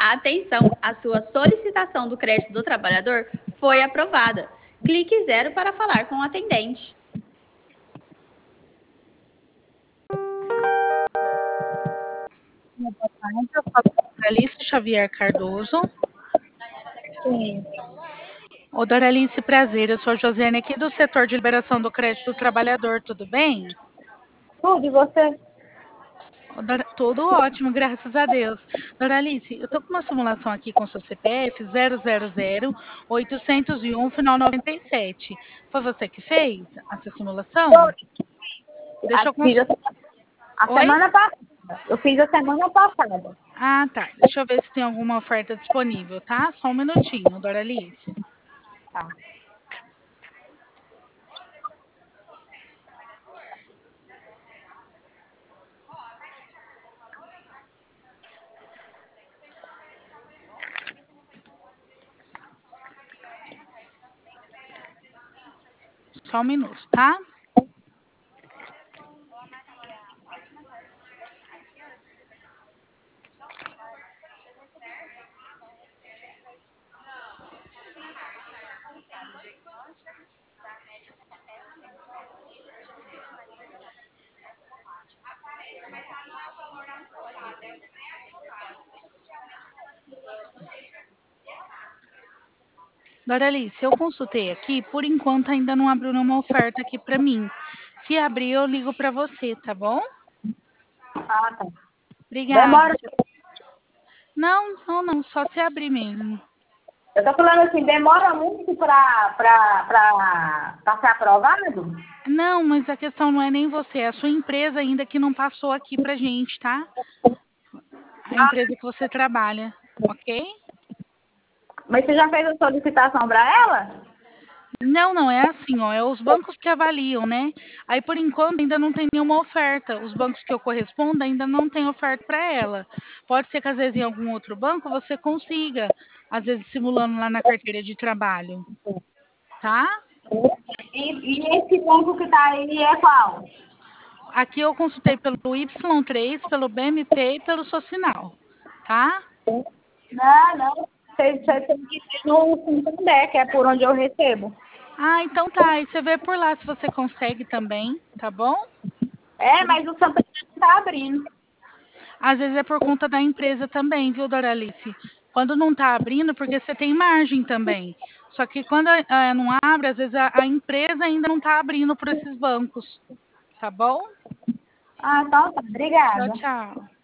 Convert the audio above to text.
Atenção, a sua solicitação do crédito do trabalhador foi aprovada. Clique 0 para falar com o atendente. Boa tarde, eu falo com a Doralice Xavier Cardoso. Sim. Ô, Doralice, prazer. Eu sou a Josiane aqui do setor de liberação do crédito do trabalhador, tudo bem? Tudo, e você? Tudo ótimo, graças a Deus. Doralice, eu estou com uma simulação aqui com o seu CPF 000-801, final 97. Foi você que fez essa simulação? Deixa eu Fiz a Oi? semana passada. Eu fiz a semana passada. Ah, tá. Deixa eu ver se tem alguma oferta disponível, tá? Só um minutinho, Doralice. Tá. Só um minuto, tá? Doralice, eu consultei aqui, por enquanto ainda não abriu nenhuma oferta aqui para mim. Se abrir, eu ligo para você, tá bom? Ah, tá. Obrigada. Demora. Não, só se abrir mesmo. Eu tô falando assim, demora muito pra ser aprovado? Não, mas a questão não é nem você, é a sua empresa ainda que não passou aqui pra gente, tá? A empresa que você trabalha, ok? Mas você já fez a solicitação pra ela? Não, é assim, ó, é os bancos que avaliam, né? Aí, por enquanto, ainda não tem nenhuma oferta. Os bancos que eu correspondo ainda não tem oferta para ela. Pode ser que, às vezes, em algum outro banco você consiga, às vezes, simulando lá na carteira de trabalho, tá? E esse banco que tá aí é qual? Aqui eu consultei pelo Y3, pelo BMP e pelo Socinal, tá? Não. Você tem que ir no Santander, que é por onde eu recebo. Ah, então tá. Aí você vê por lá se você consegue também, tá bom? É, mas o Santander não tá abrindo. Às vezes é por conta da empresa também, viu, Doralice? Quando não está abrindo, porque você tem margem também. Só que quando não abre, às vezes a empresa ainda não está abrindo por esses bancos. Tá bom? Ah, então tá. Tchau, Obrigada. tchau.